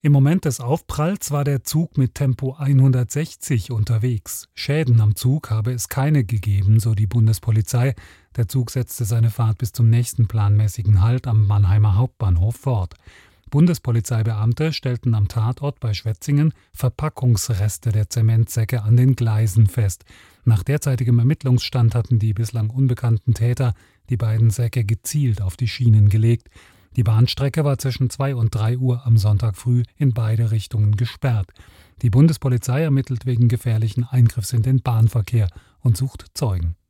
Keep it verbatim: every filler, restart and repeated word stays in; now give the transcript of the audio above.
Im Moment des Aufpralls war der Zug mit Tempo hundertsechzig unterwegs. Schäden am Zug habe es keine gegeben, so die Bundespolizei. Der Zug setzte seine Fahrt bis zum nächsten planmäßigen Halt am Mannheimer Hauptbahnhof fort. Bundespolizeibeamte stellten am Tatort bei Schwetzingen Verpackungsreste der Zementsäcke an den Gleisen fest. Nach derzeitigem Ermittlungsstand hatten die bislang unbekannten Täter die beiden Säcke gezielt auf die Schienen gelegt. Die Bahnstrecke war zwischen zwei und drei Uhr am Sonntag früh in beide Richtungen gesperrt. Die Bundespolizei ermittelt wegen gefährlichen Eingriffs in den Bahnverkehr und sucht Zeugen.